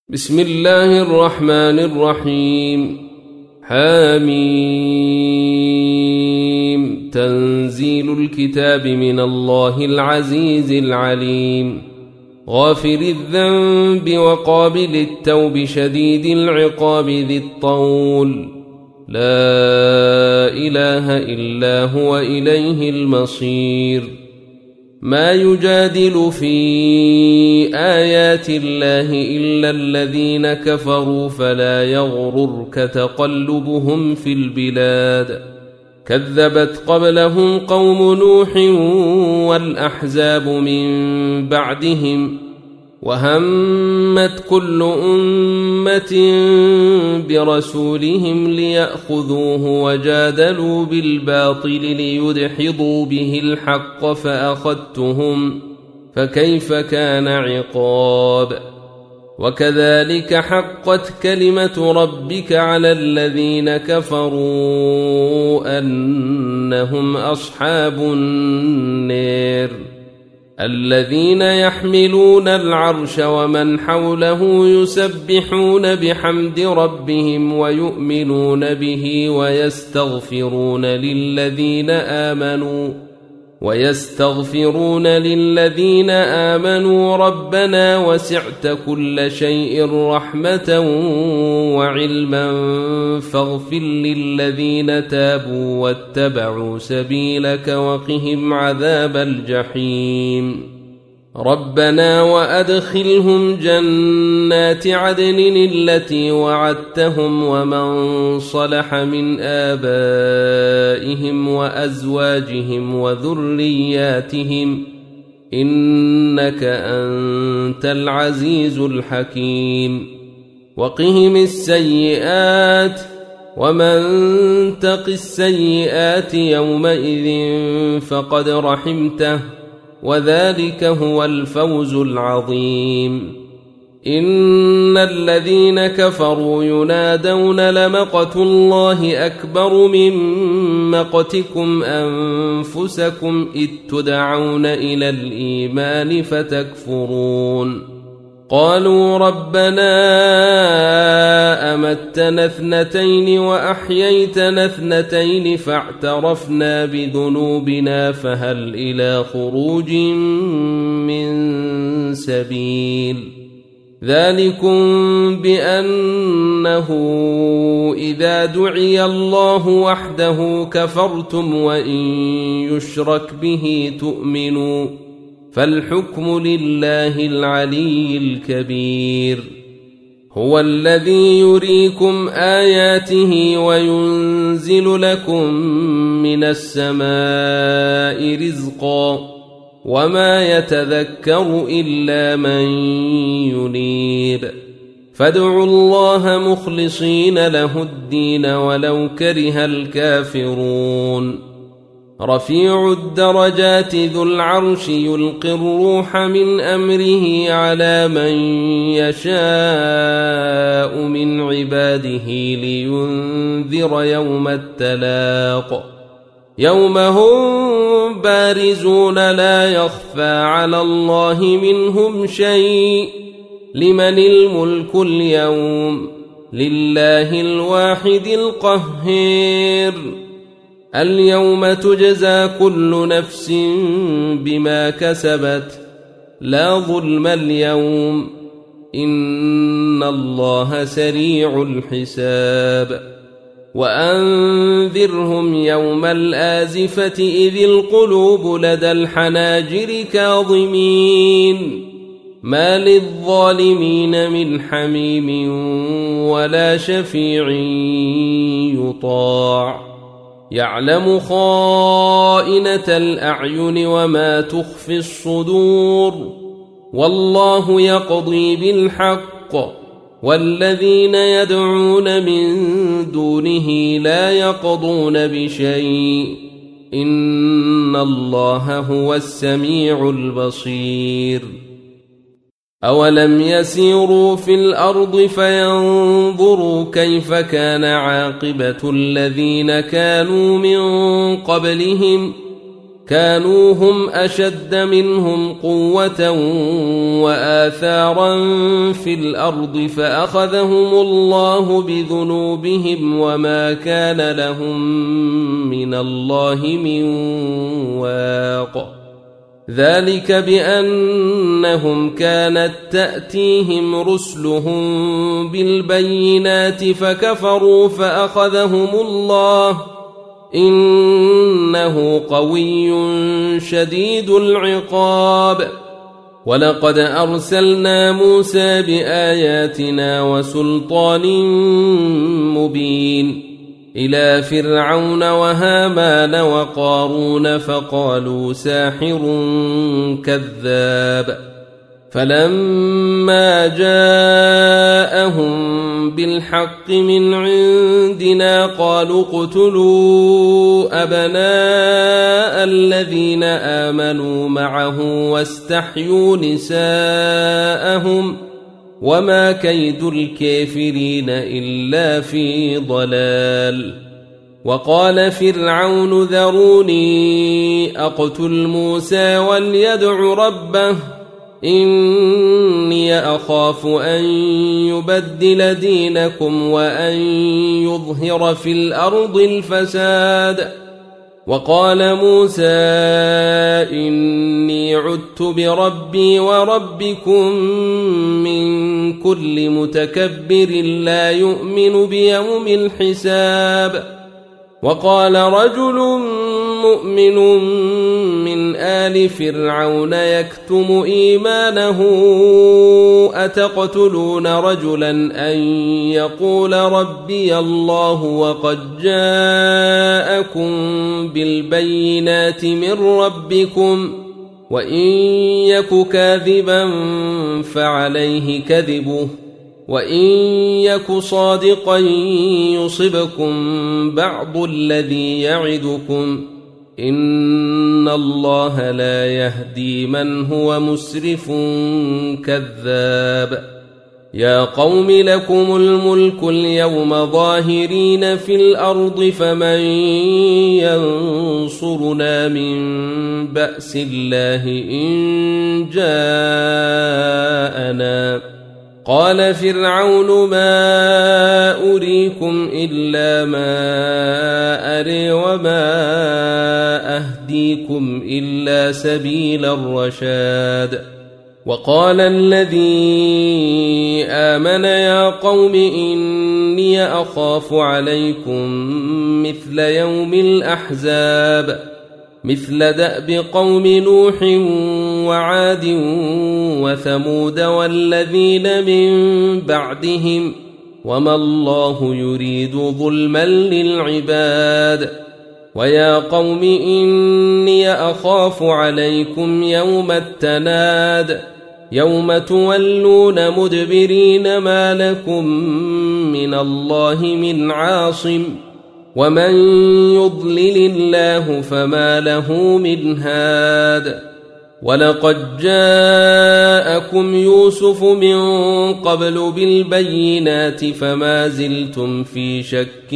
بسم الله الرحمن الرحيم. حميم. تنزيل الكتاب من الله العزيز العليم، غافر الذنب وقابل التوب شديد العقاب ذي الطول، لا إله إلا هو إليه المصير. ما يجادل في آيات الله إلا الذين كفروا فلا يغررك تقلبهم في البلاد. كذبت قبلهم قوم نوح والأحزاب من بعدهم، وهمت كل أمة برسولهم ليأخذوه وجادلوا بالباطل ليدحضوا به الحق فأخذتهم، فكيف كان عقاب. وكذلك حقت كلمة ربك على الذين كفروا أنهم أصحاب النار. الذين يحملون العرش ومن حوله يسبحون بحمد ربهم ويؤمنون به ويستغفرون للذين آمنوا ربنا وسعت كل شيء رحمة وعلما فاغفر للذين تابوا واتبعوا سبيلك وقهم عذاب الجحيم. ربنا وأدخلهم جنات عدن التي وعدتهم ومن صلح من آبائهم وأزواجهم وذرياتهم إنك أنت العزيز الحكيم. وقهم السيئات ومن تق السيئات يومئذ فقد رحمته وذلك هو الفوز العظيم. إن الذين كفروا ينادون لمقت الله أكبر من مقتكم أنفسكم إذ تدعون إلى الإيمان فتكفرون. قالوا ربنا أمتنا اثنتين وأحييتنا اثنتين فاعترفنا بذنوبنا فهل إلى خروج من سبيل. ذلكم بأنه إذا دعي الله وحده كفرتم وإن يشرك به تؤمنوا، فالحكم لله العلي الكبير. هو الذي يريكم آياته وينزل لكم من السماء رزقا وما يتذكر إلا من ينيب. فادعوا الله مخلصين له الدين ولو كره الكافرون. رفيع الدرجات ذو العرش يلقي الروح من أمره على من يشاء من عباده لينذر يوم التلاق، يوم هم بارزون لا يخفى على الله منهم شيء. لمن الملك اليوم؟ لله الواحد القهار. اليوم تجزى كل نفس بما كسبت، لا ظلم اليوم إن الله سريع الحساب. وأنذرهم يوم الآزفة إذ القلوب لدى الحناجر كاظمين، ما للظالمين من حميم ولا شفيع يطاع. يعلم خائنة الأعين وما تخفي الصدور، والله يقضي بالحق والذين يدعون من دونه لا يقضون بشيء إن الله هو السميع البصير. أولم يسيروا في الأرض فينظروا كيف كان عاقبة الذين كانوا من قبلهم كانوا هم أشد منهم قوة وآثارا في الأرض فأخذهم الله بذنوبهم وما كان لهم من الله من واق ذلك بأنهم كانت تأتيهم رسلهم بالبينات فكفروا فأخذهم الله إنه قوي شديد العقاب ولقد أرسلنا موسى بآياتنا وسلطان مبين إلى فرعون وهامان وقارون فقالوا ساحر كذاب فلما جاءهم بالحق من عندنا قالوا اقتلوا أبناء الذين آمنوا معه واستحيوا نساءهم وما كيد الكافرين إلا في ضلال وقال فرعون ذروني أقتل موسى وليدع ربه إني أخاف أن يبدل دينكم وأن يظهر في الأرض الفساد وقال موسى إني عدت بربي وربكم من كل متكبر لا يؤمن بيوم الحساب وقال رجل مؤمن من آل فرعون يكتم إيمانه أتقتلون رجلا أن يقول ربي الله وقد جاءكم بالبينات من ربكم وإن يك كاذبا فعليه كذبه وإن يك صادقا يصبكم بعض الذي يعدكم إن الله لا يهدي من هو مسرف كذاب يا قوم لكم الملك اليوم ظاهرين في الأرض فمن ينصرنا من بأس الله إن جاءنا قال فرعون ما أريكم إلا ما أري وما أهديكم إلا سبيل الرشاد وقال الذي آمن يا قوم إني أخاف عليكم مثل يوم الأحزاب مثل دأب قوم نوح وعاد وثمود والذين من بعدهم وما الله يريد ظلما للعباد ويا قوم إني أخاف عليكم يوم التناد يوم تولون مدبرين ما لكم من الله من عاصم ومن يضلل الله فما له من هاد ولقد جاءكم يوسف من قبل بالبينات فما زلتم في شك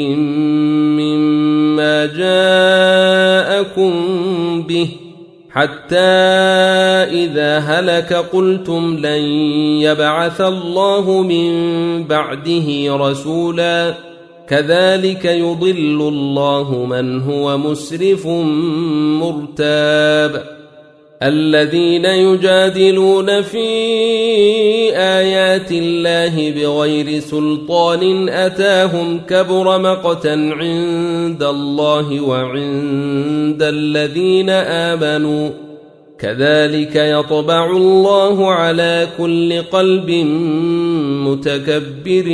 مما جاءكم به حتى إذا هلك قلتم لن يبعث الله من بعده رسولا كذلك يضل الله من هو مسرف مرتاب الذين يجادلون في آيات الله بغير سلطان أتاهم كبر مقتا عند الله وعند الذين آمنوا كذلك يطبع الله على كل قلب متكبر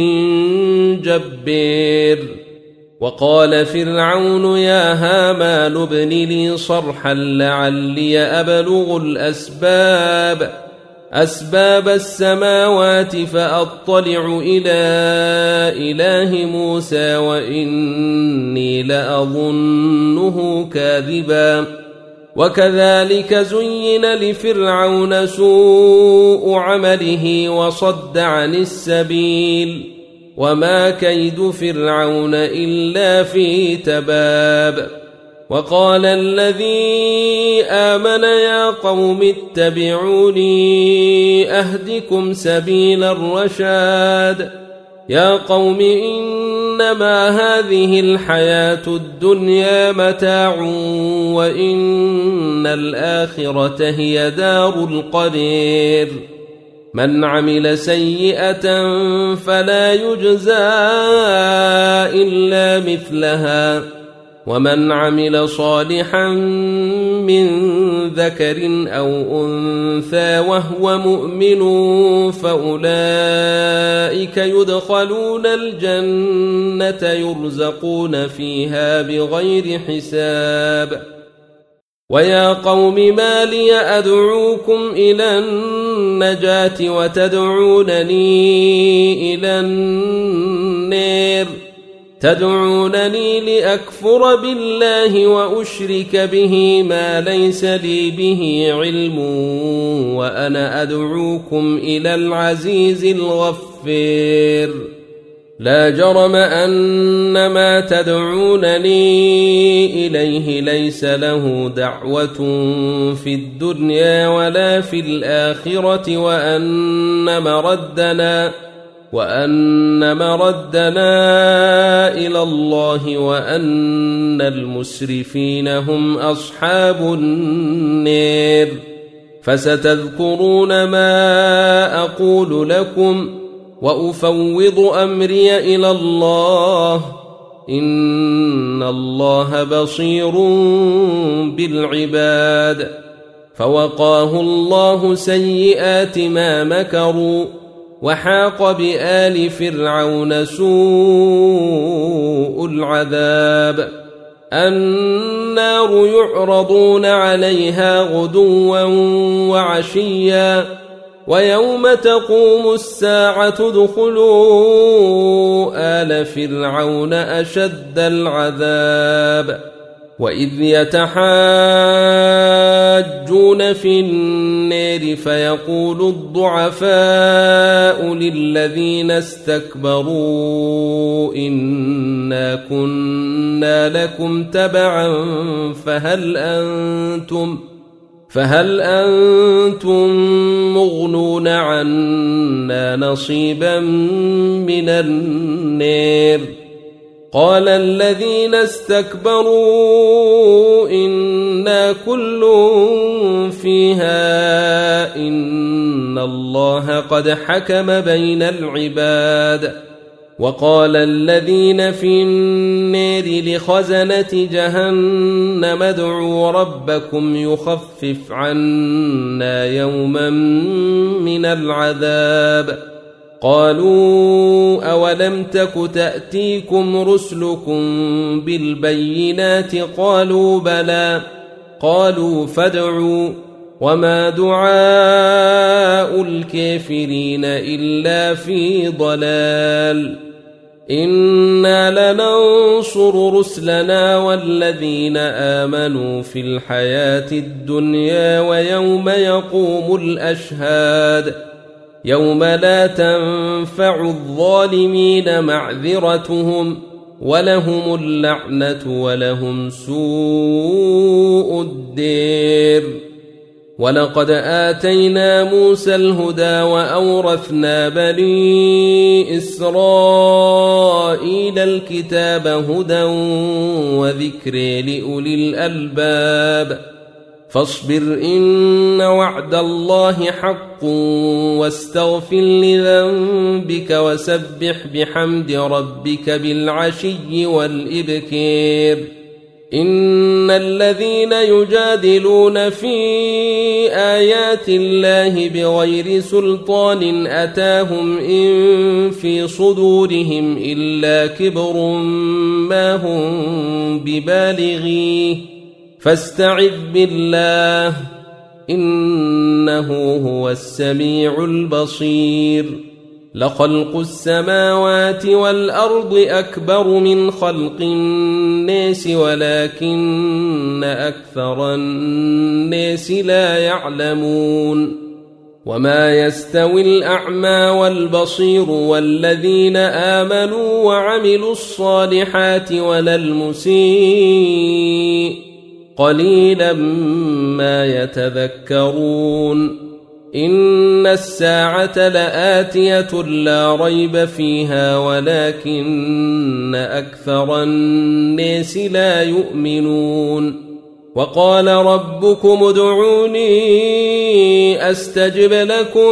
جبار وقال فرعون يا هامان ابن لي صرحا لعلي أبلغ أسباب السماوات فأطلع إلى إله موسى وإني لأظنه كاذبا وكذلك زين لفرعون سوء عمله وصد عن السبيل وما كيد فرعون إلا في تباب وقال الذي آمن يا قوم اتبعوني أهدكم سبيل الرشاد يا قوم إنما هذه الحياة الدنيا متاع وإن الآخرة هي دار القرير من عمل سيئة فلا يجزى إلا مثلها ومن عمل صالحا من ذكر أو أنثى وهو مؤمن فأولئك يدخلون الجنة يرزقون فيها بغير حساب ويا قوم ما لي أدعوكم إلى النجاة وتدعونني إلى النار تدعونني لأكفر بالله وأشرك به ما ليس لي به علم وأنا أدعوكم إلى العزيز الغفار لا جرم أن ما تدعونني إليه ليس له دعوة في الدنيا ولا في الآخرة وأن مردنا إلى الله وأن المسرفين هم أصحاب النار فستذكرون ما أقول لكم وأفوض أمري إلى الله إن الله بصير بالعباد فوقاه الله سيئات ما مكروا وحاق بآل فرعون سوء العذاب النار يعرضون عليها غدوا وعشيا ويوم تقوم الساعة ادخلوا آل فرعون أشد العذاب وإذ يتحاجون في النار فيقول الضعفاء للذين استكبروا إنا كنا لكم تبعا فهل أنتم مغنون عنا نصيبا من النار قال الذين استكبروا إنا كل فيها إن الله قد حكم بين العباد وقال الذين في النار لخزنة جهنم ادعوا ربكم يخفف عنا يوما من العذاب قالوا أولم تك تأتيكم رسلكم بالبينات قالوا بلى قالوا فادعوا وما دعاء الكافرين إلا في ضلال إنا لننصر رسلنا والذين آمنوا في الحياة الدنيا ويوم يقوم الأشهاد يوم لا تنفع الظالمين معذرتهم ولهم اللعنة ولهم سوء الدير ولقد آتينا موسى الهدى وأورثنا بني إسرائيل الكتاب هدى وذكر لأولي الألباب فاصبر إن وعد الله حق واستغفر لذنبك وسبح بحمد ربك بالعشي والإبكار إن الذين يجادلون في آيات الله بغير سلطان أتاهم إن في صدورهم إلا كبر ما هم ببالغيه فاستعذ بالله إنه هو السميع البصير لخلق السماوات والأرض أكبر من خلق الناس ولكن أكثر الناس لا يعلمون وما يستوي الأعمى والبصير والذين آمنوا وعملوا الصالحات ولا المسيء قليلا ما يتذكرون إن الساعة لآتية لا ريب فيها ولكن أكثر الناس لا يؤمنون وقال ربكم ادعوني أستجب لكم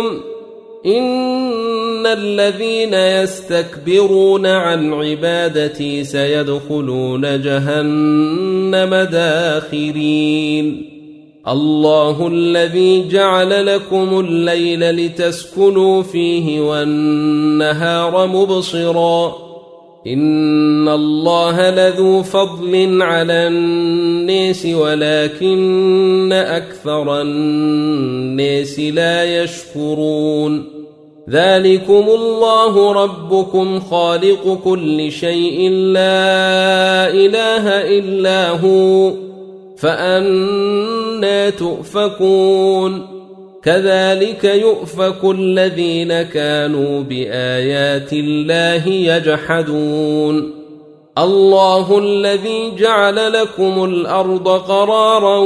إن الذين يستكبرون عن عبادتي سيدخلون جهنم داخرين الله الذي جعل لكم الليل لتسكنوا فيه والنهار مبصرا إن الله لذو فضل على الناس ولكن أكثر الناس لا يشكرون ذلكم الله ربكم خالق كل شيء لا إله إلا هو فأنى تؤفكون كذلك يؤفك الذين كانوا بآيات الله يجحدون الله الذي جعل لكم الأرض قرارا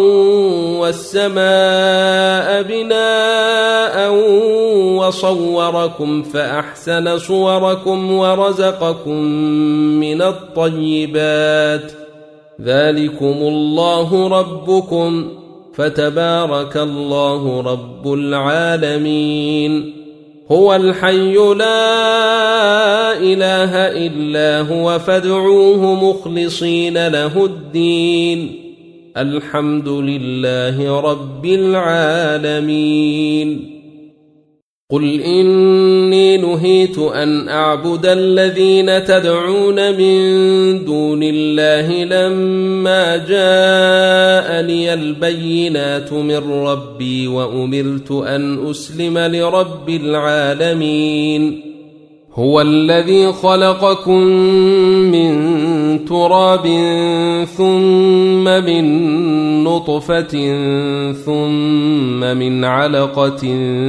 والسماء بناء وصوركم فأحسن صوركم ورزقكم من الطيبات ذلكم الله ربكم فتبارك الله رب العالمين هو الحي لا إله إلا هو فادعوه مخلصين له الدين الحمد لله رب العالمين قل إني نهيت أن أعبد الذين تدعون من دون الله لما جاءني البينات من ربي وأمرت أن أسلم لرب العالمين هو الذي خلقكم من تراب ثم من نطفة ثم من علقة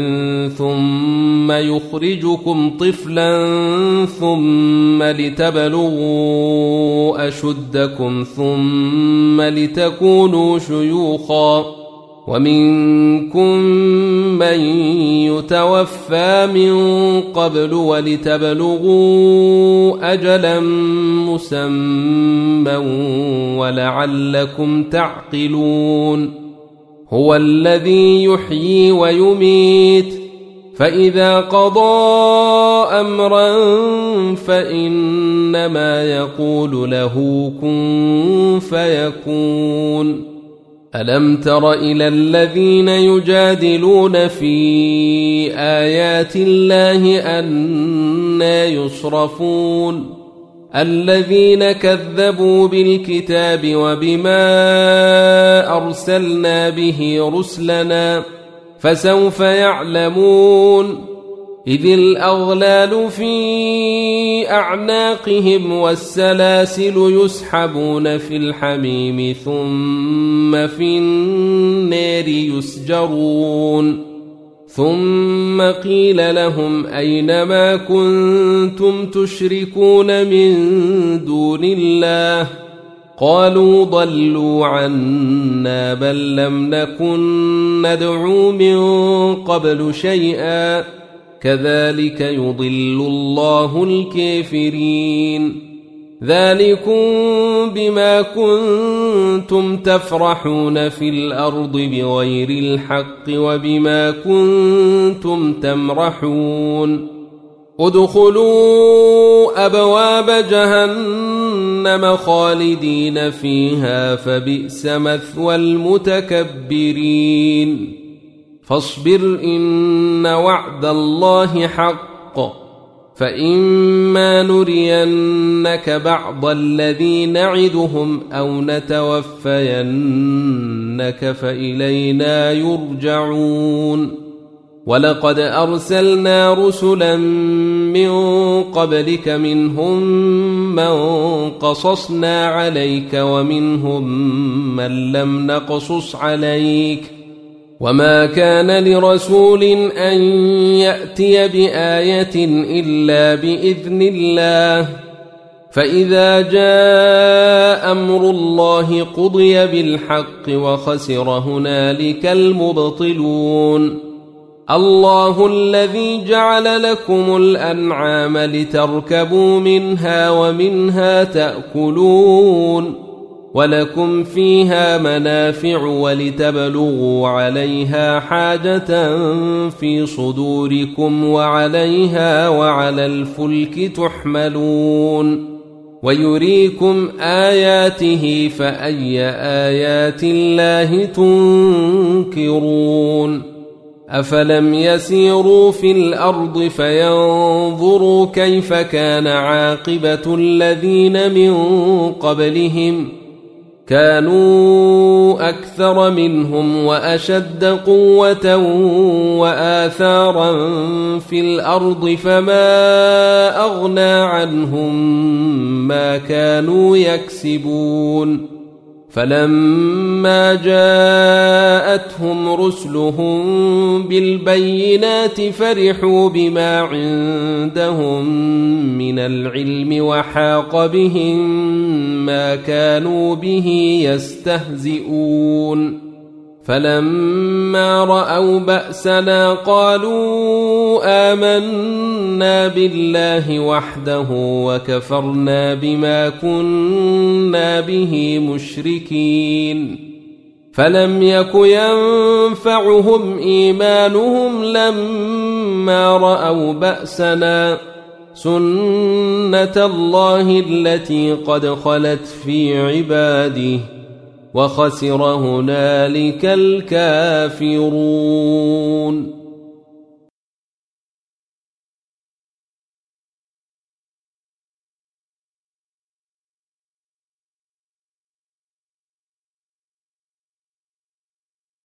ثم يخرجكم طفلا ثم لتبلغوا أشدكم ثم لتكونوا شيوخا ومنكم من يتوفى من قبل ولتبلغوا أجلا مسمى ولعلكم تعقلون هو الذي يحيي ويميت فإذا قضى أمرا فإنما يقول له كن فيكون ألم تر إلى الذين يجادلون في آيات الله أنى يصرفون الذين كذبوا بالكتاب وبما أرسلنا به رسلنا فسوف يعلمون إذ الأغلال في أعناقهم والسلاسل يسحبون في الحميم ثم في النار يسجرون ثم قيل لهم أين ما كنتم تشركون من دون الله قالوا ضلوا عنا بل لم نكن ندعو من قبل شيئا كذلك يضل الله الكافرين ذلكم بما كنتم تفرحون في الأرض بغير الحق وبما كنتم تمرحون ادخلوا أبواب جهنم خالدين فيها فبئس مثوى المتكبرين فاصبر إن وعد الله حق فإما نرينك بعض الذي نعدهم أو نتوفينك فإلينا يرجعون ولقد أرسلنا رسلا من قبلك منهم من قصصنا عليك ومنهم من لم نقصص عليك وما كان لرسول أن يأتي بآية إلا بإذن الله فإذا جاء أمر الله قضي بالحق وخسر هنالك المبطلون الله الذي جعل لكم الأنعام لتركبوا منها ومنها تأكلون ولكم فيها منافع ولتبلغوا عليها حاجة في صدوركم وعليها وعلى الفلك تحملون ويريكم آياته فأي آيات الله تنكرون أفلم يسيروا في الأرض فينظروا كيف كان عاقبة الذين من قبلهم كانوا أكثر منهم وأشد قوة وآثارا في الأرض فما أغنى عنهم ما كانوا يكسبون فلما جاءتهم رسلهم بالبينات فرحوا بما عندهم من العلم وحاق بهم ما كانوا به يستهزئون فلما رأوا بأسنا قالوا آمنا بالله وحده وكفرنا بما كنا به مشركين فلم يك ينفعهم إيمانهم لما رأوا بأسنا سنة الله التي قد خلت في عباده وخسر هنالك الكافرون